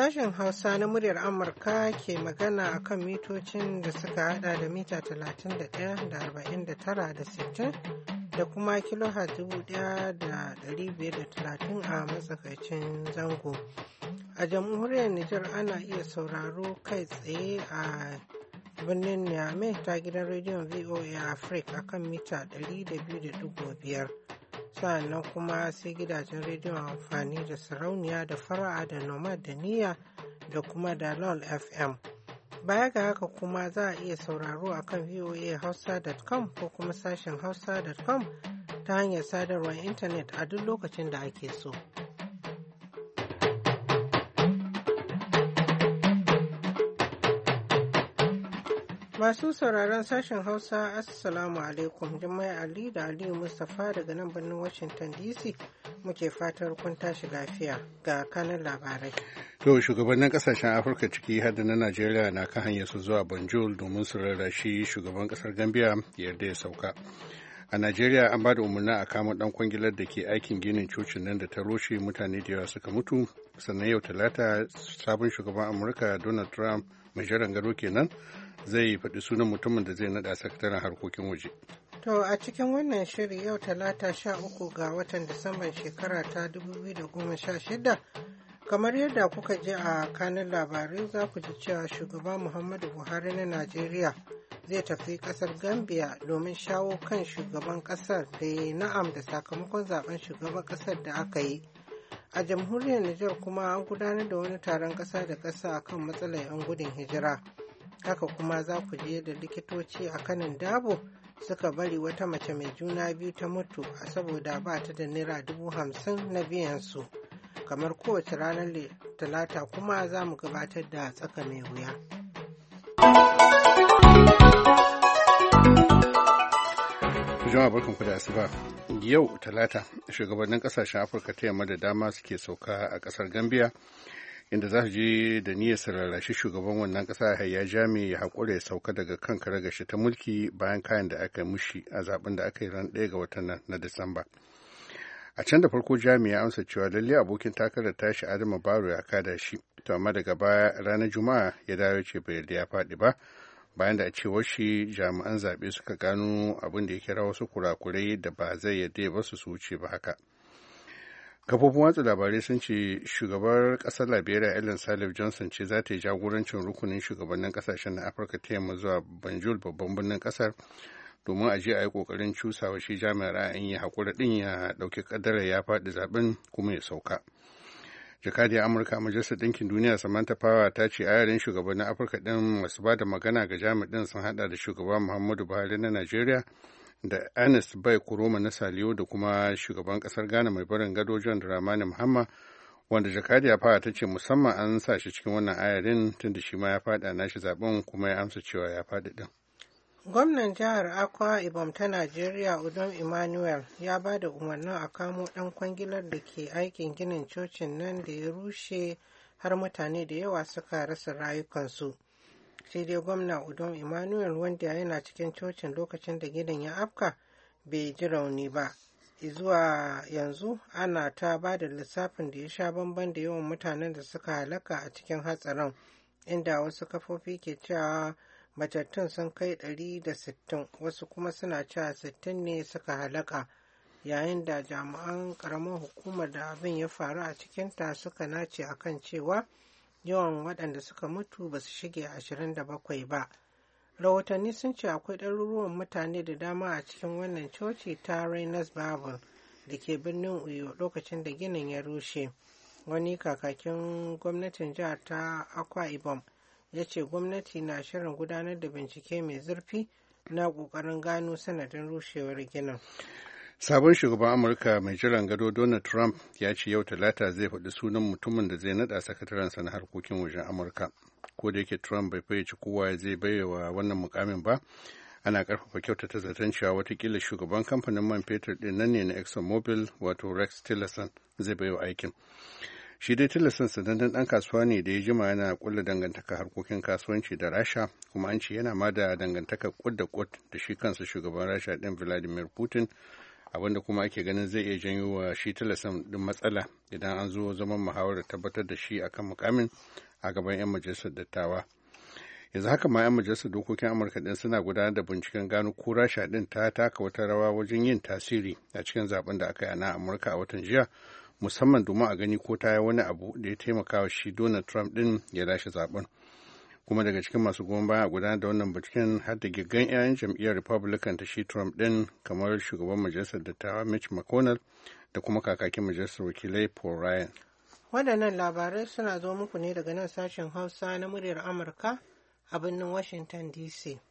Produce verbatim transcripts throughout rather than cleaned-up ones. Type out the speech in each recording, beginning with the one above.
Sashen Hausa na muryar Amurka ke magana a kan mitocin da suka hada da mita talatin da ɗaya da arba'in da tara da sittin da kuma kilohertz dubu ɗaya da ɗari biyar da talatin a matsakaicin zango. A jamhuriyar Nijar ana iya sauraro kai tsaye a birnin Niamey ta gidan rediyon V O A Africa a kan mita ɗari da biyu da ɗigo biyar. Sa'annan kuma sai gidajen rediyon amfani da sarauniya da fara'a da nomad da niyya da kuma da lol F M. Baya ga haka kuma za a iya sauraro a kan voa hausa dot com ko kuma sashen hausa dot com ta hanyar sadarwar intanet a duk lokacin da ake so. Masu sauraron sashen Hausa, Assalamu alaikum. Jummai Ali da Aliyu Mustapha daga nan birnin Washington D C muke fatar kun tashi lafiya ga kanin labarai. To shugabannin kasashen Afirka ciki har da na Najeriya na kan hanyar su zuwa Banjul domin su rarrashi shugaban kasar Gambia yarda ya sauka. A Najeriya an ba da umarni a kama dan kwangilar da ke aikin ginin cocin nan da ta rushe, mutane da yawa suka mutu. Sannan yau Talata sabon shugaban Amurka Donald Trump mai jiran gado kenan zai faɗi sunan mutumin da zai naɗa sakataren harkokin waje. To a cikin wannan shiri yau Talata sha uku ga watan Disamban shekara ta dubu biyu da goma sha shida, kamar yadda kuka ji a kanin labarai za ku ji cewa shugaba Muhammadu Buhari na Najeriya zai tafi kasar Gambia domin shawo kan shugaban kasar da ya na'am da sakamakon zaben shugaban kasar da aka yi. A jamhuriyar Nijar kuma an gudanar da wani taron ƙasa da ƙasa akan matsalar 'yan gudun hijira. Haka kuma za ku je da likitoci a kanin dabo suka bari wata mace mai juna biyu ta mutu a saboda ba ta da naira dubu hamsin na biyan su. Kamar kowace ranar Talata kuma za mu gabatar da tsaka mai wuya. Jama'a barkanku da asuba. Yau Talata shugabannin kasashen Afirka ta yamma da dama suke sauka a kasar Gambia, inda za su je da niyyar su rarrashi shugaban wannan kasa Yahaya Jammeh ya haƙura ya sauka daga kan karagashi ta mulki bayan kayan da aka mushi a zaben da aka yi ran ɗaya ga watan nan na Disamba. A can da farko Jammeh ya amsa cewa lalle abokin takarar tashi Adama Barrow ya kada shi, to amma daga baya ranar Juma'a ya dawo ce bai yarda ya faɗi ba, bayan da a cewar shi jami'an zaɓe suka gano abin da ya kira wasu kurakurai da ba zai yarda ya basu su wuce ba haka. Kafofin watsa labarai sun ce shugabar ƙasar Liberia Ellen Sirleaf Johnson ce za ta yi jagorancin rukunin shugabannin ƙasashen na Afirka ta yamma zuwa Banjul babban birnin ƙasar domin a je a yi ƙoƙarin cusawa shi jami'ar ra'ayin ya haƙura ɗin ya ɗauki ƙaddarar ya faɗi zaɓen kuma ya sauka. Jakadiyar Amurka a Majalisar Ɗinkin Duniya Samantha Power ta ce ayarin shugabannin Afirka ɗin masu ba da magana ga jami'in sun haɗa da shugaba Muhammadu Buhari na Najeriya da Ernest Bai Koroma na Saliyo da kuma shugaban kasar Ghana mai barin gado John Dramani Mahama, wanda jakadiya fara ta ce musamman an sa shi cikin wannan ayarin tunda shi ma ya faɗa nashi zaben kuma ya amsa cewa ya faɗi din. Gwamnan jihar Akwa Ibom ta Najeriya Udom Emmanuel ya ba da umarnin a kamo ɗan kwangilar da ke aikin ginin cocin nan da ya rushe har mutane da yawa suka rasa rayukansu. Sai dai gwamna Udom Emmanuel wanda yana cikin cocin lokacin da gidan ya afka bai ji rauni ba. Zuwa yanzu ana ta ba da lissafin da ya sha bamban da yawan mutanen da suka halaka a cikin hatsarin, inda wasu kafofi ke cewa matattun sun kai ɗari da sittin, wasu kuma suna cewa sittin ne suka halaka, yayin da jami'an ƙaramin hukumar da abin ya faru a cikinta suka nace akan cewa yawan waɗanda suka mutu ba su shige ashirin da bakwai ba. Rahotanni sun ce akwai ɗaruruwan mutane da dama a cikin wannan coci ta Rainers Bible da ke birnin Uyo lokacin da ginin ya rushe. Wani kakakin gwamnatin jihar ta Akwa Ibom ya ce gwamnati na shirin gudanar da bincike mai zurfi na ƙoƙarin gano sanadin rushewar ginin. Sabon shugaban Amurka mai jiran gado Donald Trump ya ce yau Talata zai faɗi sunan mutumin da zai naɗa sakatarensa na harkokin wajen Amurka. Ko da yake Trump bai fayyace kowa zai baiwa wannan mukamin ba, ana ƙarfafa kyautata zaton cewa watakila shugaban kamfanin man fetur ɗin nan ne na ExxonMobil wato Rex Tillerson zai baiwa aikin. Shi dai Tillerson sanannen ɗan kasuwa ne da ya jima yana kulla dangantaka harkokin kasuwanci da Rasha, kuma an ce yana ma da dangantaka kud da kud da shi kansa shugaban Rasha ɗin Vladimir Putin, abinda kuma ake ganin zai iya janyo wa shi Tillerson din matsala idan an zo zaman muhawarar tabbatar da shi akan mukamin a gaban 'yan majalisar dattawa. Yanzu haka ma 'yan majalisar dokokin Amurka din suna gudanar da binciken gano ko Rasha din ta taka wata rawa wajen yin tasiri a cikin zaben da aka yi a nan Amurka a watan jiya, musamman domin a gani ko ta yi wani abu da ya taimaka wa shi Donald Trump din ya lashe zaben. Kuma daga cikin masu goyon baya a gudanar da wannan binciken har da giggan 'ya'yan jam'iyyar Republican ta shi Trump din kamar shugaban majalisar dattawa Mitch McConnell da kuma kakakin majalisar wakilai Paul Ryan. Waɗannan labarai suna zo muku ne daga nan sashen Hausa na muryar Amurka a birnin Washington D C.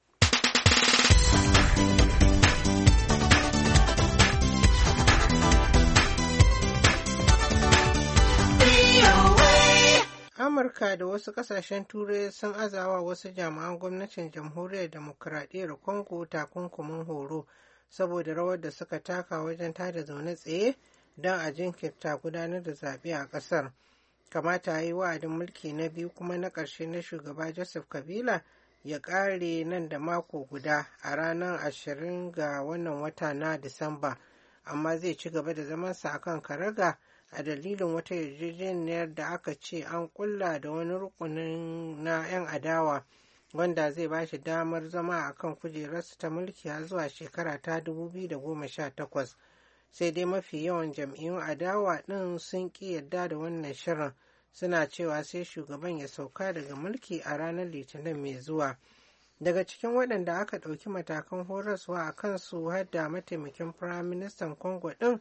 Amurka da wasu kasashen Turai sun azawa wasu jami'an gwamnatin Jamhuriyar Demokuraɗiyyar Congo takunkumin horo saboda rawar da suka taka wajen tada zaune tsaye don a jinkirta gudanar da zaɓe a ƙasar. Kamata a yi wa'adin mulki na biyu kuma na ƙarshe na shugaba Joseph Kabila ya ƙare nan da mako guda a ranar ashirin ga wannan wata na Disamba, amma zai ci gaba da zamansa a kan karaga a dalilin wata yarjejeniyar da aka ce an kulla da wani rukunin na 'yan adawa wanda zai ba shi damar zama a kan kujerarsa ta mulki har zuwa shekara ta dubu biyu da goma sha takwas. Sai dai mafi yawan jam'iyyun adawa ɗin sun ƙi yarda da wannan shirin, suna cewa sai shugaban ya sauka daga mulki a ranar Litinin mai zuwa. Daga cikin waɗanda aka ɗauki matakan horaswa a kansu har da mataimakin Firaministan Congo ɗin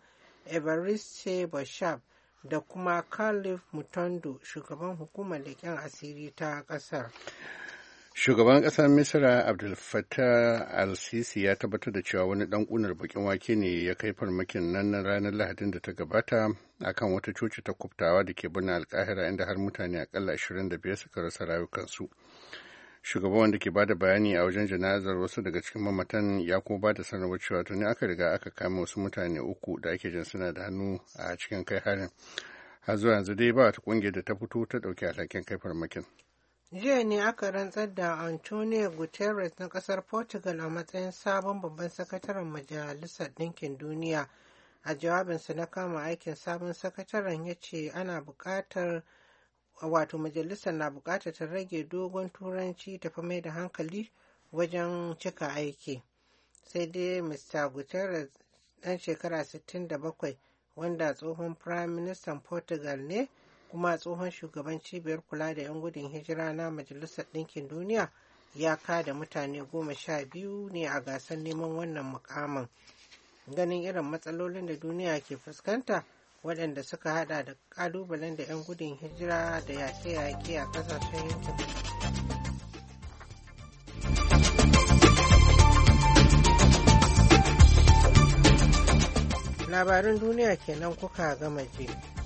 Evariste Boshab da kuma Khalif Mutondo, shugaban hukumar leƙen asiri ta ƙasar. Shugaban ƙasar Misira Abdel Fattah al-Sisi ya tabbatar da cewa wani ɗan ƙunar bakin wake ne ya kai farmakin nan na ranar Lahadin da ta gabata akan wata coci ta kubtawa da ke birnin Alkahira inda har mutane akalla ashirin da biyar suka rasa rayukansu. Shugaban wanda ke bada bayani a wajen jana'izar wasu daga cikin mamatan ya kuma bada sanarwar cewa tuni aka riga aka kama wasu mutane uku da ake jin suna da hannu a cikin kai harin. Har zuwa yanzu dai ba wata ƙungiyar da ta fito ta ɗauki alhakin kai farmakin. Jiya ne aka rantsar da Antonio Guterres na kasar Portugal a matsayin sabon babban sakataren Majalisar Ɗinkin Duniya. A jawabinsa na kama aikin sabon sakataren ya ce ana buƙatar wato majalisar na buƙatar ta rage dogon turanci ta fi mai da hankali wajen cika aiki. Sai dai Mister Guterres ɗan shekara sittin da bakwai wanda tsohon Prime Minister Portugal ne kuma tsohon shugaban cibiyar kula da 'yan gudun hijira na Majalisar Ɗinkin Duniya ya kada mutane goma sha biyu ne a gasar neman wannan mukamin. Ganin irin matsalolin da duniya ke fuskanta waɗanda suka hada da ƙalubalen da 'yan gudun hijira da yaƙe-yaƙe a ƙasashen yankin. Labarin duniya kenan kuka gama ji.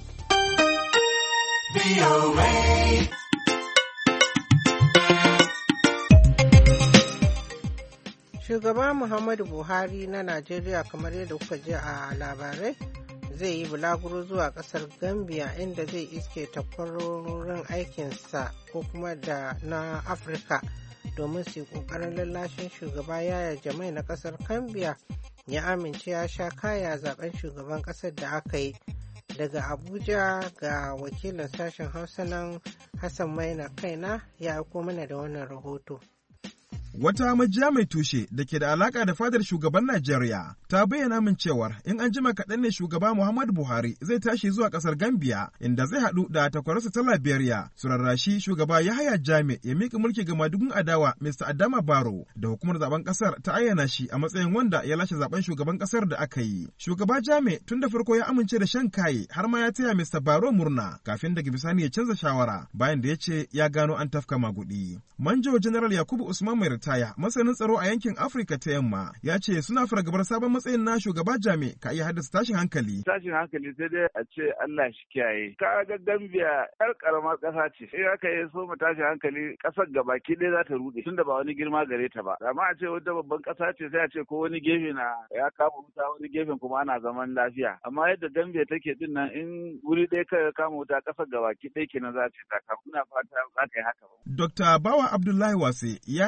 Shugaba Muhammadu Buhari na Najeriya, kamar yadda kuka ji a labarai, zai yi bulaguro zuwa kasar Gambia inda zai iske takwarorin aikinsa ko kuma da na Afirka domin su yi ƙoƙarin lallashin shugaba Yaya Jamai na kasar Gambia ya amince ya sha kaya zaben shugaban kasar da aka yi. Daga Abuja ga wakilin sashen Hausa nan Hassan Maina Kaina ya aiko mana da wannan rahoto. Wata majiya mai tushe da ke da alaka da fadar shugaban Najeriya ta bayyana min cewar in an jima kaɗan ne shugaba Muhammadu Buhari zai tashi zuwa ƙasar Gambia inda zai haɗu da takwararsa ta Liberia su rarrashi shugaba Yahaya Jammeh ya miƙa mulki ga madugun adawa Mister Adama Barrow da hukumar zaben ƙasar ta ayyana shi a matsayin wanda ya lashe zaben shugaban ƙasar da aka yi. Shugaba Jammeh tun da farko ya amince da shan kaye har ma ya taya Mister Barrow murna kafin daga bisani ya canza shawara bayan da ya ce ya gano an tafka maguɗi. Manjo General Yakubu Usman mai ritaya masanin tsaro a yankin Afirka ta Yamma ya ce suna fargabar sabon matsayin na shugaba Jammeh ka iya haddasa tashin hankali. Tashin hankali sai dai a ce Allah shi kiyaye. Ka ga Gambia yar karamar ƙasa ce. Sai aka yi so mu tashin hankali ƙasar gabaki ɗaya za ta rude tunda ba wani girma gare ta ba. Amma a ce wata babban ƙasa ce sai a ce ko wani gefe na ya kama wuta wani gefen kuma ana zaman lafiya. Amma yadda Gambia take din nan in wuri ɗaya ka kama wuta ƙasar gabaki ɗaya kenan za ta ta kama. Ina fata za ta yi haka ba. Dokta Bawa Abdullahi Wase ya nana ta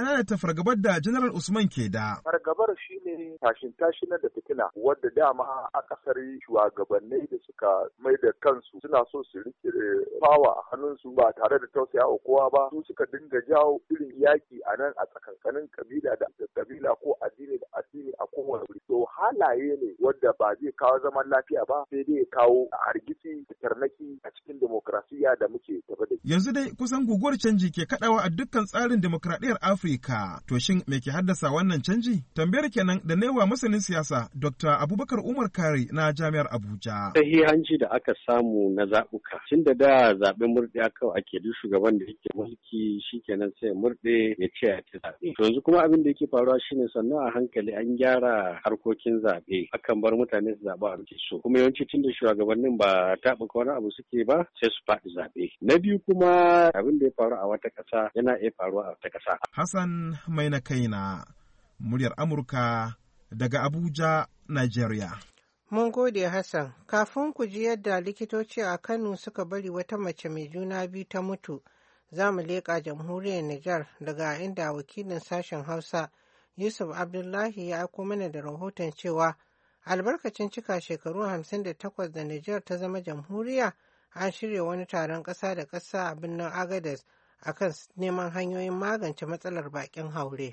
fargabar da General Usman ke da. Fargabar shi ne tashin tashinar da fitina wadda dama a kasari shugabanni da suka mai da kansu suna so su rike fawa a hannunsu ba tare da tausaya wa kowa ba, su suka dinga jawo irin yaki a nan a tsakankanin kabila da kabila ko addini da addini a kowane wuri. To halaye ne wadda ba zai kawo zaman lafiya ba, sai dai kawo hargitsi da tarnaki a cikin demokrasiya da muke tafi da. Yanzu dai kusan guguwar canji ke kadawa a dukkan tsarin demokradiyyar Afirka. To shin me ke haddasa wannan canji? Tambayar kenan da newa masanin siyasa Doctor Abubakar Umar Kari na Jami'ar Abuja. Sahihanci da aka samu na zaɓuka. Tun da da zaɓen murɗe kawai ake duk shugaban da yake mulki shikenan sai murɗe ya ce ya ci zaɓe. To yanzu kuma abin da yake faruwa shine sannan a hankali an gyara harkokin zaɓe. Akan bar mutane su zaɓa a so. Kuma yawanci tun da shugabannin ba taɓuka wani abu suke ba sai su faɗi zaɓe. Na biyu kuma abin da ya faru a wata ƙasa yana iya faruwa a wata ƙasa. Hassan Mai na kaina, muryar Amurka daga Abuja, Nigeria. Mun gode Hassan. Kafin ku ji yadda likitoci a Kano suka bari wata mace mai juna biyu ta mutu, za mu leƙa jamhuriyar Nijar daga inda wakilin sashen Hausa Yusuf Abdullahi ya aiko mana da rahoton cewa albarkacin cika shekaru hamsin da takwas da Nijar ta zama jamhuriya, an shirya wani taron ƙasa da ƙasa a birnin Agadez akan neman hanyoyin magance matsalar bakin haure.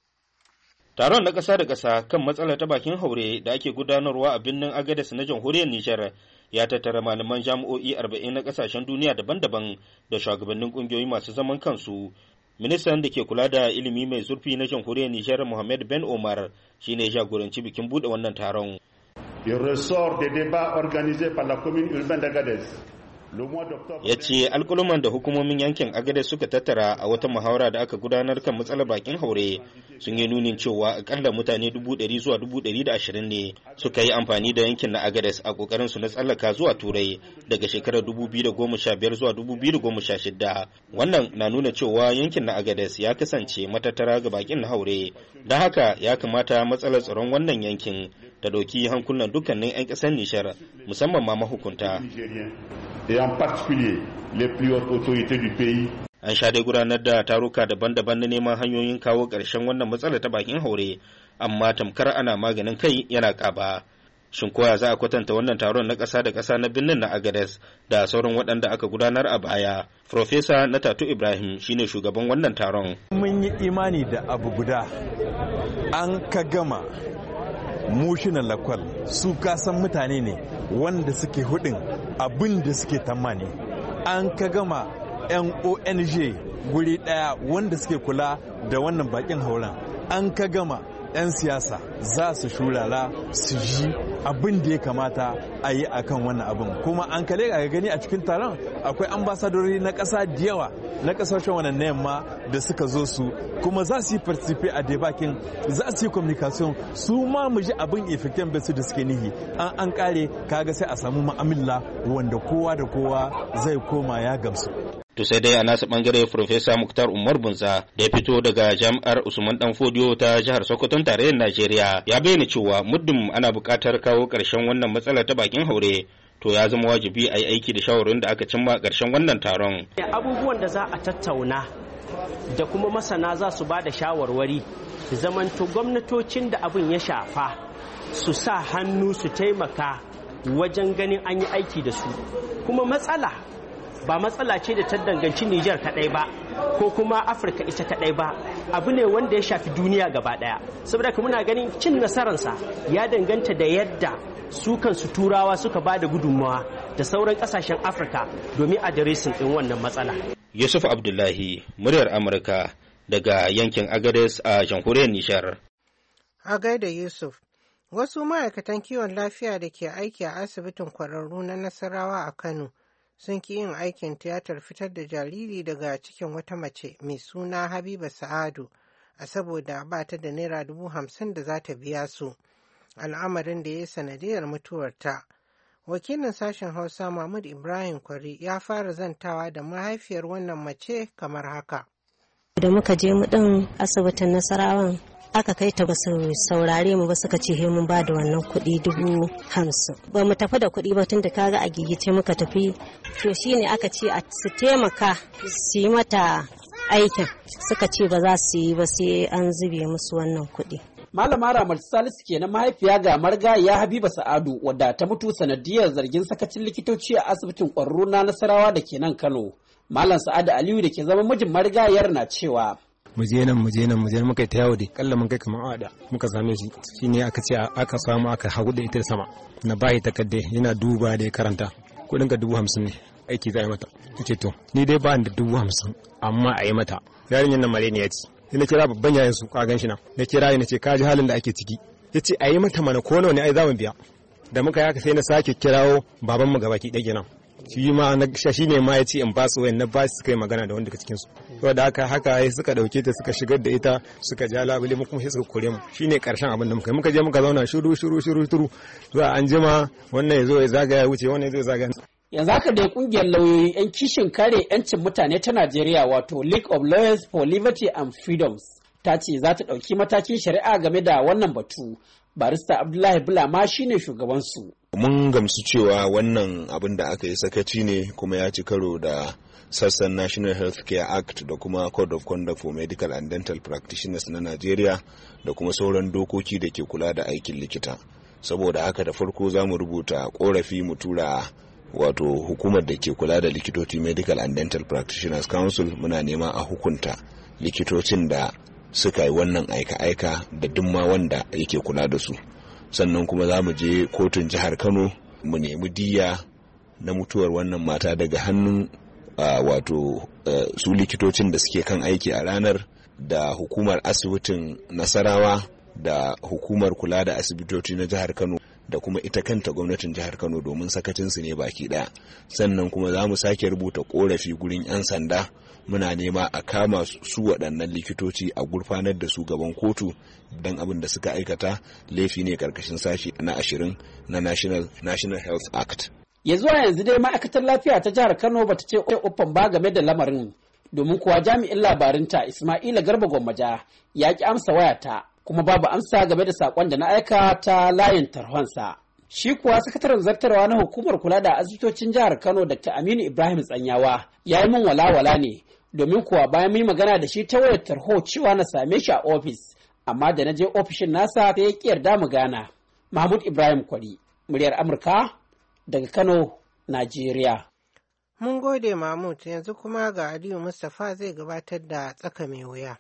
Taron na ƙasa da ƙasa kan matsalar ta bakin haure da ake gudanarwa a birnin Agadez na jamhuriyar Nijar ya tattara malaman jami'o'i arba'in na ƙasashen duniya daban-daban da shugabannin ƙungiyoyi masu zaman kansu. Ministan da ke kula da ilimi mai zurfi na jamhuriyar Nijar Mohamed Ben Omar shine jagoranci bikin buɗe wannan taron. Il ressort des débats organisés par la commune urbaine d'Agadez. Ya ce alkuluman da hukumomin yankin Agadez suka tattara a wata muhawara da aka gudanar kan matsalar bakin haure sun yi nunin cewa akalla mutane dubu ɗari zuwa dubu ɗari da ashirin ne suka yi amfani da yankin na Agadez a kokarin su na tsallaka zuwa Turai daga shekarar dubu biyu da goma sha biyar zuwa dubu biyu da goma sha shida. Wannan na nuna cewa yankin na Agadez ya kasance matattara ga bakin na haure, don haka ya kamata matsalar tsaron wannan yankin ta ɗauki hankulan dukkanin 'yan ƙasar Nijar musamman ma mahukunta. Et en particulier les plus hautes autorités du pays. An sha dai gudanar da taruka daban-daban na neman hanyoyin kawo ƙarshen wannan matsala ta bakin haure, amma tamkar ana maganin kai yana ƙaba. Shin koya za a kwatanta wannan taron na ƙasa da ƙasa na birnin na Agadez da sauran waɗanda aka gudanar a baya? Profesa Natatu Ibrahim shine shugaban wannan taron. Mun yi imani da abu guda, an ka gama mushinan lakwal su kasan mutane ne wanda suke hudin abin da suke tamani, an ka gama yan O N G guri daya wanda suke kula da wannan bakin hauren, an ka gama 'yan siyasa za su shurara su ji abin da ya kamata a yi akan wannan abin. Kuma an kale ga gani a cikin taron akwai ambasadori na ƙasa da yawa na ƙasashen wannan na yamma da suka zo su, kuma za su yi participate a debakin, za su yi communication, su ma mu ji abin effectin basu da suke nihi. An an kare kaga sai a samu ma'amala wanda kowa da kowa zai koma ya gamsu. To sai dai a nasa bangare Profesa Muktar Umar Bunza da ya fito daga Jami'ar Usman Dan Fodiyo ta jihar Sokoton tarayyar Najeriya ya bayyana cewa muddin ana buƙatar kawo ƙarshen wannan matsalar ta bakin haure, to ya zama wajibi a yi aiki da shawarin da aka cimma ƙarshen wannan taron. Abubuwan da za a tattauna da kuma masana za su ba da shawarwari, zamanto gwamnatocin da abin ya shafa su sa hannu su taimaka wajen ganin an yi aiki da su. Kuma matsala ba matsala ce da ta danganci Nijar kadai ba ko kuma Afirka ita kadai ba, abu ne wanda ya shafi duniya gaba daya. Saboda kuma muna ganin cin nasararsa ya danganta da yadda su kansu turawa suka ba da gudunmawa da sauran kasashen Afirka domin adiresin din wannan matsala. Yusuf Abdullahi, muryar Amurka daga yankin Agadez a jamhuriyar Nijar. A gaida Yusuf, wasu ma'aikatan kiwon lafiya da ke aiki a asibitin kwararru na Nasarawa a Kano sun ki yin aikin tiyatar fitar da jariri daga cikin wata mace mai suna Habiba Sa'adu a saboda ba ta da naira dubu hamsin da za ta biya su, al'amarin da ya sanadiyar mutuwarta. Wakilin sashen Hausa Mahmud Ibrahim Kwari ya fara zantawa da mahaifiyar wannan mace kamar haka. Da muka je mu ɗin asibitin Nasarawan aka kai ta basu saurare mu ba, suka ce he mun ba da wannan kuɗi dubu hamsin. Ba mu tafi da kuɗi ba tunda kaga a gigice muka tafi. To shine aka ce a su taimaka su yi mata aikin suka ce ba za su yi ba sai an zube musu wannan kuɗi. Malama Ramar Salisu kenan mahaifiya ga marigayya Habiba Sa'adu wadda ta mutu sanadiyar zargin sakacin likitoci a asibitin ƙwararru na Nasarawa da ke nan Kano. Malam Sa'adu Aliyu da ke zama mijin marigayar na cewa mu je nan mu je nan mu je muka ta yawo da kalla mun kai kamar ada muka same shi shine aka ce aka samu aka hagu da ita sama na bayi takadde yana duba da ya karanta kudin ka dubu hamsin ne aiki za a yi mata ce to ni dai ba da dubu hamsin amma a yi mata yarinyar nan mare ne ya ci na kira babban yayin su ka gan shi nan na kira na ce ka ji halin da ake ciki ya ce a yi mata mana ko nawa ne ai za mu biya da muka yaka sai na sake kirawo babanmu gabaki ɗaya kenan shi ma na shi ne ma ya ce in ba su wayan na ba su kai magana da wanda daga cikin su saboda haka haka ya suka dauke ta suka shigar da ita suka ja labule mu kuma sai suka kore mu shine karshen abin da muka muka je muka zauna shiru shiru shiru shiru zuwa an jima wannan ya zo ya zagaya wuce wannan ya zo ya zagaya. Yanzu haka dai kungiyar lauyoyi 'yan kishin kare 'yancin mutane ta Najeriya wato League of Lawyers for Liberty and Freedoms ta ce za ta ɗauki matakin shari'a game da wannan batu. Barista Abdullahi Bulama shine shugabansu. Mun gamsu cewa wannan abin da aka yi sakaci ne kuma ya ci karo da sassan National Healthcare Act da kuma Code of Conduct for Medical and Dental Practitioners na Najeriya da kuma sauran dokoki da ke kula da aikin likita. Saboda haka da farko za mu rubuta korafi mu tura wato hukumar da ke kula da likitoci Medical and Dental Practitioners Council muna nema a hukunta likitocin da suka yi wannan aika-aika da dumma wanda yake kula da su. Sannan kuma za mu je kotun jihar Kano mu nemi diya na mutuwar wannan mata daga hannun uh, wato uh, su likitocin da suke kan aiki a ranar da hukumar asibitin Nasarawa da hukumar kula da asibitoci na jihar Kano da kuma ita kanta gwamnatin jihar Kano domin sakacinsu ne baki daya. Sannan kuma za mu sake rubuta korafi gurin 'yan sanda muna nema a kama su waɗannan likitoci a gurfanar da su gaban kotu don abin da suka aikata laifi ne karkashin sashi na ashirin na National, National Health Act. Ya zuwa yanzu dai ma'aikatar lafiya ta jihar Kano bata ce uffan ba game da lamarin domin kuwa jami'in labarinta Ismaila Garba Gwammaja ya ki amsa wayata kuma babu amsa game da sakon da na aika ta layin tarhonsa. Shi kuwa sakataren zartarwa na hukumar kula da asibitocin jihar Kano Dr. Aminu Ibrahim Tsanyawa ya yi min walawala ne domin kuwa bayan mun magana da shi ta wayar tarho cewa na same shi a ofis amma da na je ofishin nasa sai ya ki yarda mu gana. Mahmud Ibrahim Kwari, muryar Amurka daga Kano, Najeriya. Mun gode Mahmud, yanzu kuma ga Aliyu Mustapha zai gabatar da tsaka mai wuya.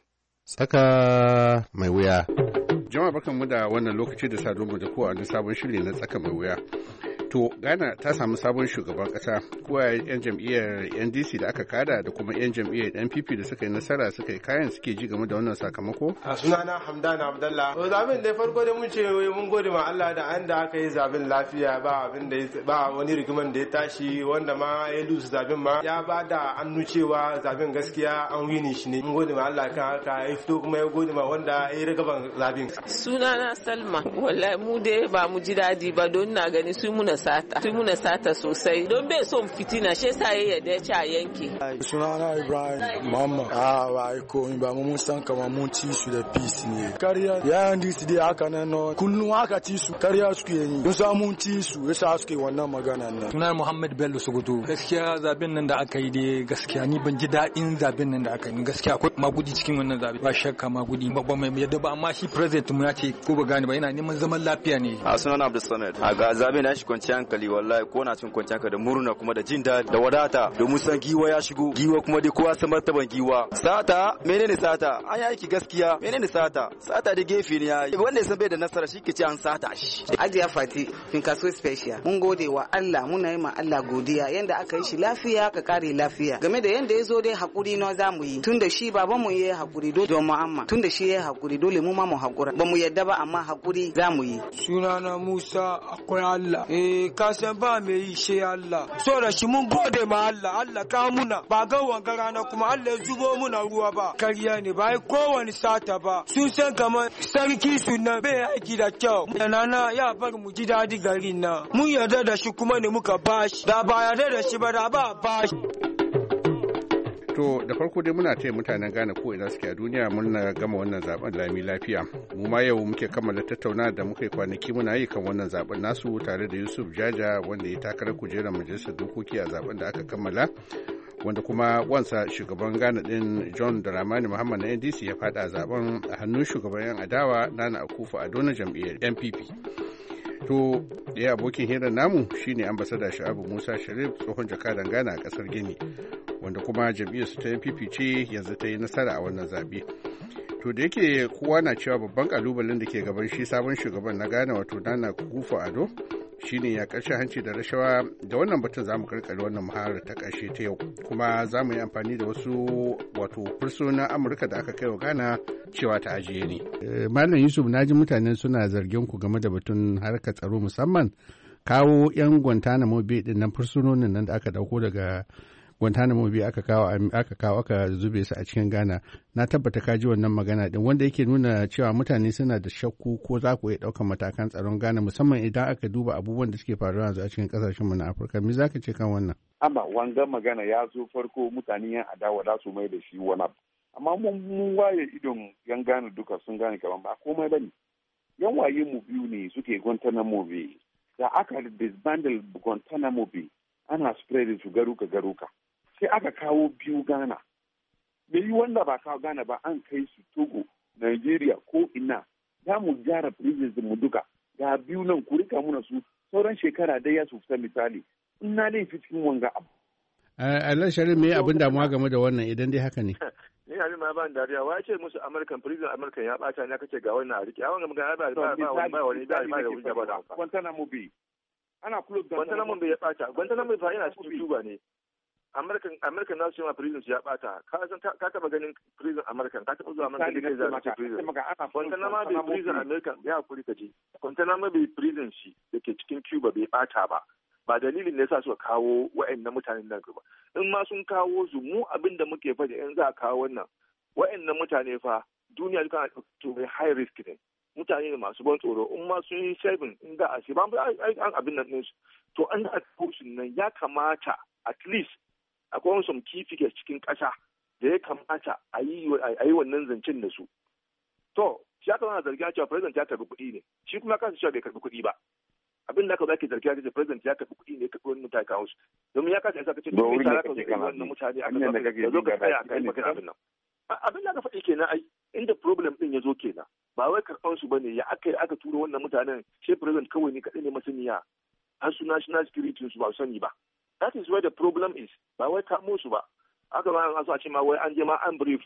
Tsaka mai wuya. Jama'a barkanmu da wannan lokaci da saduwa da kowa wani sabon shiri na tsaka mai wuya. To Ghana ta samu sabon shugaban kasa kowa yan jam'iyyar N D C da aka kada da kuma yan jam'iyyar N P P da suka yi nasara suka yi kayan suke ji game da wannan sakamako. A sunana Hamdan Abdallah. To zaben da farko da mun ce mun gode ma Allah da an da aka yi zaben lafiya ba abin da ba wani rigiman da ya tashi wanda ma ya lusu zaben ma ya ba da annu cewa zaben gaskiya an wini shi ne. Mun gode ma Allah kan haka ya fito kuma ya gode ma wanda ya yi rigaban zaben. Sunana Salma. Wallahi mu dai ba mu ji dadi ba don na gani su muna sata su muna sata sosai don bai son fitina shi yasa ya yarda ya ci a yanke. Sunana Ibrahim Muhammad. Ah ba ko ba mu mun san kamar mun ci su da peace ne. Kariya ya andi su dai haka nan no kullun haka ci su kariya suke yi. Don sa mun ci su yasa suke wannan magana nan. Sunana Muhammad Bello Sokoto. Gaskiya zaben nan da aka yi dai gaskiya ni ban ji daɗin zaben nan da aka yi. Gaskiya akwai magudi cikin wannan zabe. Ba shakka magudi ba mai yadda ba amma shi president mu ya ce ko ba gane ba yana neman zaman lafiya ne. A sunana Abdul Samad. A ga zaben na shi kwanciyar hankali wallahi ko na cin kwanciyar hankali da murna kuma da jin daɗi da wadata domin san giwa ya shigo giwa kuma dai kowa san martaban giwa. Sata menene sata? An yi aiki gaskiya menene sata? Sata da gefe ne yayi wanda ya san bai da nasara shi ke ce an sata shi. Ajiya Fati fin kaso special mun gode wa Allah muna yi ma Allah godiya yanda aka yi shi lafiya ka kare lafiya game da yanda ya zo dai hakuri na za mu yi tunda shi baban mu yayi hakuri dole mu amma tunda shi yayi hakuri dole mu ma mu hakura ba mu yadda ba amma hakuri za mu yi. Sunana Musa akwai Allah eh ka san ba me yi shi Allah so da shi mun gode ma Allah Allah ka muna ba ga wanga rana kuma Allah ya zubo muna ruwa ba kariya ne ba kowani sata ba sun san kamar sarki sunan bai aiki da kyau nana ya bar mu ji dadi garin na mun yarda da shi kuma ne muka bashi da ba yarda da shi ba da ba bashi. To da farko dai muna taya mutanen Ghana ko ina suke a duniya muna gama wannan zaben lami lafiya. Mu ma yau muke kammala tattauna da muka yi kwanaki muna yi kan wannan zaben nasu tare da Yusuf Jaja wanda ya takarar kujerar majalisar dokoki a zaben da aka kammala. wanda kuma wansa shugaban Ghana din John Dramani Muhammad na N D C ya fada zaben a hannun shugaban 'yan adawa Nana Akufo-Addo na jam'iyyar N P P. To, ɗaya abokin hirar namu shine ambasada Sha'abu Musa Sharif, tsohon jakadan Ghana a ƙasar Gini, wanda kuma jam'iyyarsu ta N P P ce yanzu ta yi nasara a wannan zaɓe. To da yake kowa na cewa babban kalubalen da ke gaban shi sabon shugaban na Ghana wato Nana Akufo-Addo shine ya ƙarshe hanci da rashawa, da wannan batun zamu karkare wannan muhawarar ta ƙarshe ta yau, kuma za mu yi amfani da wasu wato fursunan Amurka da aka kai wa Ghana cewa ta ajiye ne. Malam Yusuf, na ji mutanen suna zargin ku game da batun harkar tsaro, musamman kawo 'yan Guantanamo Bay din nan, fursunonin nan da aka dauko daga Guantanamo Bay aka kawo aka kawo aka zube su a cikin Ghana. Na tabbata ka ji wannan magana din, wanda yake nuna cewa mutane suna da shakku ko za ku iya ɗaukar matakan tsaron Ghana, musamman idan aka duba abubuwan da suke faruwa yanzu a cikin kasashen mu na Afirka. Me za ka ce kan wannan? Amma wanga magana ya zo farko mutane yan adawa za su mai da shi wani abu. Amma mun waye idon yan Ghana duka sun gane kaman ba komai bane. Yan waye mu biyu ne suke Guantanamo Bay. Da aka disbandle Guantanamo Bay ana spread su garuka garuka. Sai aka kawo biyu Ghana. Me yi wanda ba kawo Ghana ba an kai su Togo, Nigeria ko ina. Za mu gyara prisons mu duka. Ga biyu nan ku rika muna su sauran shekara dai ya su fita misali. Ina laifi cikin wanga abu. Allah Sharif, me abin damuwa game da wannan idan dai haka ne? Ni abin ma ban dariya, wa ce musu American prison American ya bata ne kace ga wannan a rike. A wannan magana ba ba ba wani ba wani da ba da wani da ba da. Guantanamo Bay. Ana kula da Guantanamo Bay ya bata. Guantanamo Bay yana cikin Cuba ne. American American National Prisons ya bata. Ka san ka taba ganin prison American, ka taba zuwa American da kai za ka prison. Guantanamo Bay prison American ya hakuri kaje. Guantanamo Bay prison shi dake cikin Cuba bai bata ba. Ba dalilin ne yasa suka kawo wa'annan mutanen nan ba. In ma sun kawo su, mu abin da muke faɗi in za a kawo wannan wa'annan mutane fa duniya duka to mai high risk ne. Mutane ne masu ban tsoro, in ma sun yi saving in za a ce ba an abin nan ɗinsu. To an da aka su nan ya kamata at least akwai wasu key figures cikin ƙasa da ya kamata a yi wannan zancen da su. To, shi aka zana zargi cewa president ya karɓi kuɗi ne, shi kuma kansa cewa bai karɓi kuɗi ba. Abin da aka zaki zargi ya ce president ya karɓi kuɗi ne karɓi wani mutane kawo su. Domin ya kasa yasa ka ce domin ya ka zo wannan mutane aka zo ka tsaya a kai magana abin nan. Abin da aka faɗi kenan ai inda problem ɗin ya zo kenan. Ba wai karɓan su bane ya aka aka turo wannan mutanen shi president kawai ne kaɗai ne masaniya. Har su national security su ba su sani ba. That is where the problem is. Ba wai kamo su ba. Aka ma an so a ce ma wai an je ma an brief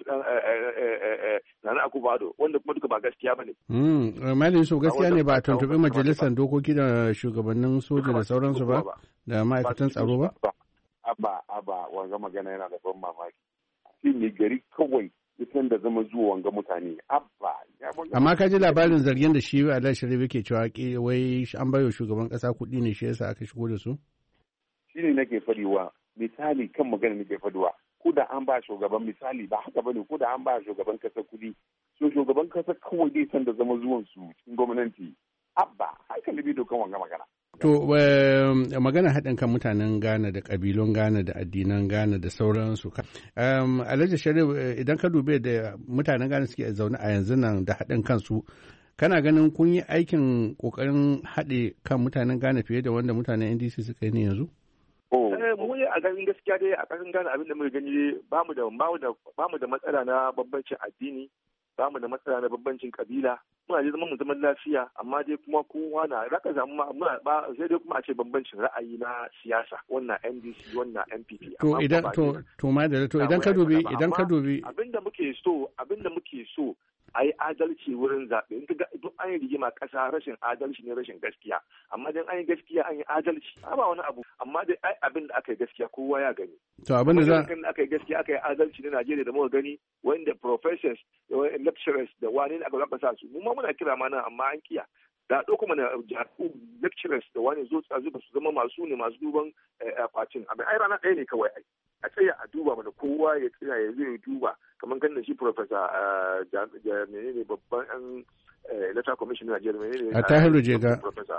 Nana Akufo-Addo wanda kuma duka ba gaskiya bane. Mm, Malam Yusuf, gaskiya ne ba a tuntuɓi majalisar dokoki da shugabannin soja da sauransu ba da ma'aikatan tsaro ba? Abba, abba, wanga magana yana da ban mamaki. Shi ne gari kawai isan da zama zuwa wanga mutane. Abba. Amma ka ji labarin zargin da shi Allah Sharif yake cewa wai an bayo shugaban ƙasa kuɗi ne shi yasa aka shigo da su? Shi ne nake faɗiwa, misali kan magana nake faɗiwa. Ko da an ba shugaban misali ba haka bane, ko da an ba shugaban kasa kudi, so shugaban kasa kawai zai san da zama zuwan su cikin gwamnati. Abba, hankali bai dokan wanga magana. To magana haɗin kan mutanen Ghana da ƙabilun Ghana da addinan Ghana da sauransu. Um, Alhaji Sharif, idan ka dube da mutanen Ghana suke zaune a yanzu nan da haɗin kansu, kana ganin kun yi aikin ƙoƙarin haɗe kan mutanen Ghana fiye da wanda mutanen N D C suka yi ne yanzu? Mu ne a ganin gaskiya dai a ƙasan Ghana abin da muka gani ba mu da ba mu da matsala na bambancin addini, ba mu da matsala na bambancin kabila. Muna dai zama mu zaman lafiya, amma dai kuma kowa na raka zamu muna ba sai dai kuma a ce bambancin ra'ayi na siyasa, wannan N D C wannan N P P. To idan to to madalla to idan ka dubi idan ka dubi abinda muke so abinda muke so a yi adalci wurin zaɓe. In ka ga duk an yi rigima ƙasa rashin adalci ne rashin gaskiya, amma dan an yi gaskiya an yi adalci ba wani abu, amma dai ai abin da aka yi gaskiya kowa ya gani. To abin da za aka yi gaskiya aka yi adalci na Najeriya da muka gani, wanda professors da lecturers da wani aka zaba sa su, mu ma muna kira ma nan amma an kiya. Da ɗauko mana jami'u lecturers da wani zo tsazu ba su zama masu ne masu duban akwatin abin ai rana ɗaya ne kawai ai. A tsaya a duba mana kowa ya tsaya ya zai duba kamar kan da shi professor menene babban yan electoral commission na Najeriya menene a Tahiru Jega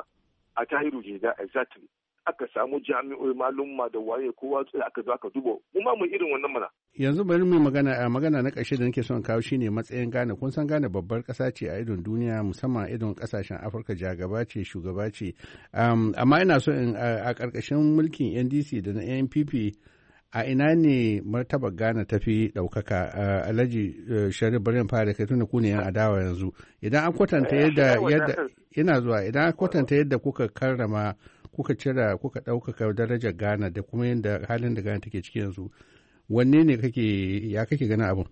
a Tahiru Jega exactly aka samu jami'oi malumma da waye kowa tsaya aka zo aka duba mu ma mu irin wannan mana. Yanzu bari mu magana a magana na ƙarshe da nake son kawo shine matsayin Ghana. Kun san Ghana babbar ƙasa ce a idon duniya, musamman a idon ƙasashen Afirka, jagaba ce, shugaba ce. Amma ina so in a ƙarƙashin mulkin N D C da na N P P a ina ne martaba Ghana ta fi ɗaukaka? Alhaji Sharif bari fara kai tunda ku ne yan adawa yanzu. Idan an kwatanta yadda yadda ina zuwa idan an kwatanta yadda kuka karrama kuka cira kuka ɗaukaka darajar Ghana da kuma yadda halin da Ghana take ciki yanzu, wanne ne kake ya kake ganin abin?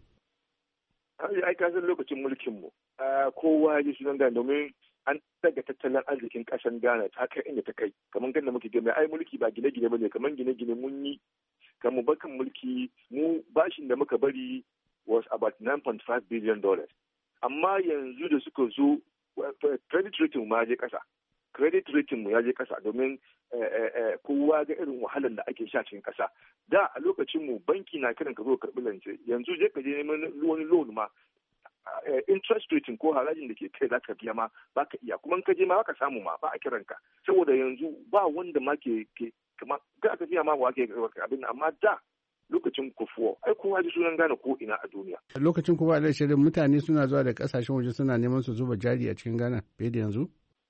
Ai ka san lokacin mulkin mu kowa ya ji sunan Ghana domin an daga tattalin arzikin ƙasar Ghana ta kai inda ta kai kamar ganda muke gani ai mulki ba gine-gine bane kamar gine-gine mun yi kan mu bakan mulki mu bashin da muka bari was about nine point five billion dollars amma yanzu da suka zo credit rating mu ya je ƙasa credit rating mu ya je ƙasa domin kowa ga irin wahalar da ake sha cikin ƙasa da a lokacin mu banki na kiran ka zo karɓi lance yanzu je ka je neman wani loan ma interest rating ko harajin da ke kai za ka biya ma ba ka iya kuma ka je ma ba ka samu ma ba a kiran ka saboda yanzu ba wanda ma ke kama ga ka biya ma wa ke abin amma da lokacin kufuwa ai kowa ji sunan Ghana ko ina a duniya lokacin kuma da shirin mutane suna zuwa da kasashen waje suna neman su zuba jari a cikin Ghana bai da yanzu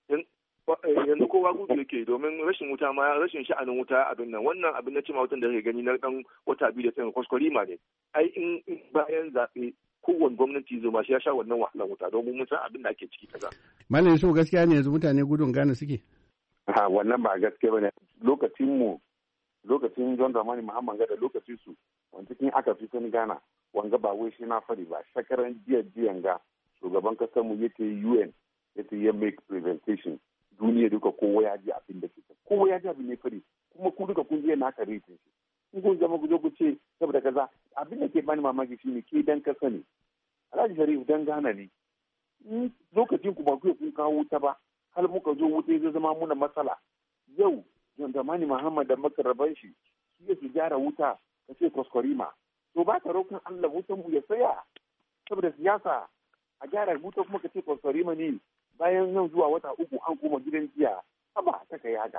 yanzu kowa gudu yake domin rashin wuta ma rashin sha'anin wuta abin nan wannan abin na cima wutan da kake gani na dan wata biyu da tsayin kwaskwarima ne ai in bayan zaɓe kowane gwamnati zo ma shi ya sha wannan wahalar wuta domin mun san abin da ake ciki kaza. Malam so gaskiya ne yanzu mutane gudun Ghana suke? Ha wannan ba gaskiya bane. Lokacin mu lokacin John Dramani Mahama ga da lokacin su wanda cikin aka fi sani Ghana wanga ba wai shi na fari ba shakaran jiya jiyan ga shugaban kasar mu yake U N yake ya make presentation duniya duka kowa ya ji abin da ke kowa ya ji abin ne fari kuma ku duka kun je na ka rete shi. In kun zama ku zo ku ce saboda kaza abin da ke bani mamaki shine ke dan kasa ne Alhaji Sharif dan Ghana ne lokacin ku ba ku kun kawo wuta ba har muka zo wuta zai zama muna matsala yau John Dramani Mahama da makarraban shi shi ya su gyara wuta ka ce kwaskwarima to ba ka roƙon Allah wutan mu ya tsaya saboda siyasa a gyara wuta kuma ka ce kwaskwarima ne bayan nan zuwa wata uku an koma gidan jiya ba ta kai haka.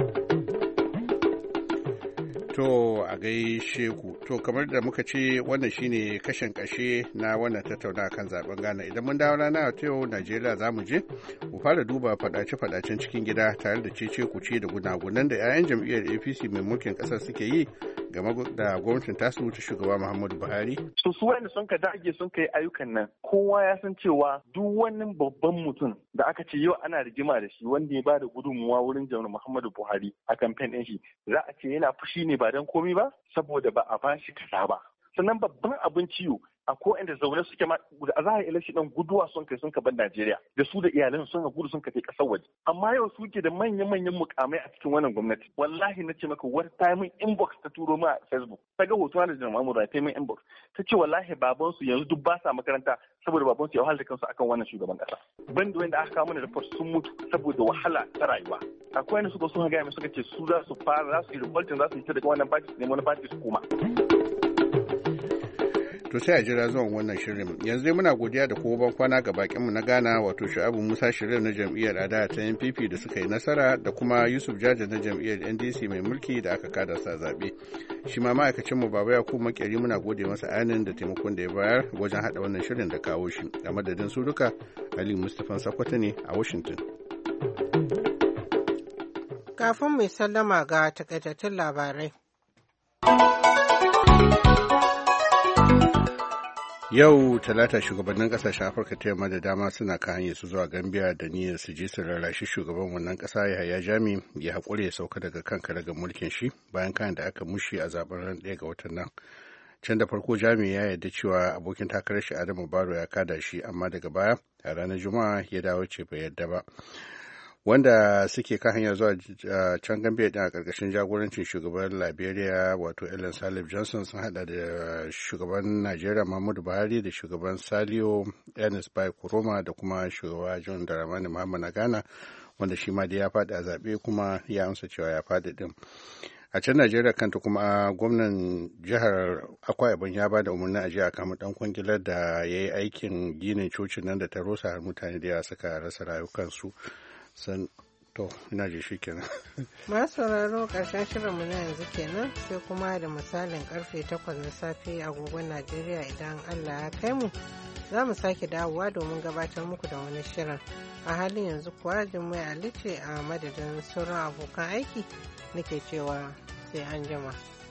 To a gaishe ku. To kamar da muka ce wannan shine kashin kashe na wannan tattauna kan zaben Ghana. Idan mun dawo rana ta yau Najeriya za mu je mu fara duba fadace-fadacen cikin gida tare da cece kuce da gunagunan da 'ya'yan jam'iyyar A P C mai mulkin kasar suke yi game da gwamnatin tasu ta shugaba Muhammadu Buhari. So su wanda sun ka dage sun kai ayyukan nan kowa ya san cewa duk wani babban mutum da aka ce yau ana rigima da shi wanda ya bada gudunmuwa wurin jami'ar Muhammadu Buhari a kamfen ɗin shi za a ce yana fushi ne ba don komi ba saboda ba a bashi kaza ba. Sannan babban abin ciwo a ko inda zaune suke ma a za a yi election ɗin guduwa sun kai sun ka bar Najeriya da su da iyalan sun ka gudu sun ka kai ƙasar waje. Amma yau suke da manyan-manyan mukamai a cikin wannan gwamnati. Wallahi na ce maka wata ta min inbox ta turo ma a Facebook. Ta ga hoto na da Mahmud ta min inbox. Ta ce wallahi babansu yanzu duk ba sa makaranta saboda babansu ya wahala da kansu akan wannan shugaban ƙasa. Banda wanda aka kawo mana report sun mutu saboda wahala ta rayuwa. Akwai wanda suka sun gaya mai suka ce su za su fara za su yi revolting za su yi ta daga wannan party su nemi wani party su koma. To sai a jira zuwan wannan shirin. Yanzu dai muna godiya da kowa ban kwana ga bakinmu na Ghana wato Shu'abu Musa Shirin na jam'iyyar Adawa ta N P P da suka yi nasara da kuma Yusuf Jaja na jam'iyyar N D C mai mulki da aka kada sa zaɓe. Shi ma ma'aikacin mu Baba Yakubu Makeri muna gode masa ainin da taimakon da ya bayar wajen haɗa wannan shirin da kawo shi. A madadin su duka Ali Mustapha Sakwata ne a Washington. Kafin mai sallama ga takaitattun labarai. Yau talata shugabannin kasashen Afirka ta yamma da dama suna kan hanyar su zuwa Gambia da niyyar su je su rarrashi shugaban wannan kasa Yahaya Jami ya haƙuri ya sauka daga kan karagar mulkin shi bayan kayan da aka mushe a zaben ran ɗaya ga watan nan. Can da farko Jami ya yarda cewa abokin takarar shi Adamu Baro ya kada shi amma daga baya a ranar Juma'a ya dawo ce bai yarda ba. Wanda suke kan hanyar zuwa can Gambia din a ƙarƙashin jagorancin shugaban Liberia wato Ellen Salif Johnson sun hada da shugaban Najeriya Muhammadu Buhari da shugaban Saliyo Ernest Bai Koroma da kuma shugaba John Dramani Mahama na Ghana wanda shi ma da ya faɗi a zaɓe kuma ya amsa cewa ya faɗi din. A can Najeriya kanta kuma gwamnan jihar Akwa Ibom ya ba da umarnin ajiya a kama ɗan kwangilar da ya yi aikin ginin cocin nan da ta rusa har mutane da yawa suka rasa rayukansu. San to ina ji shi kenan. Masu sauraro ƙarshen shirinmu na yanzu kenan sai kuma da misalin karfe takwas na safe agogon Najeriya idan Allah ya kai mu za mu sake dawowa domin gabatar muku da wani shirin. A halin yanzu kuwa Jummai Ali ce a madadin sauran abokan aiki nake cewa sai an jima.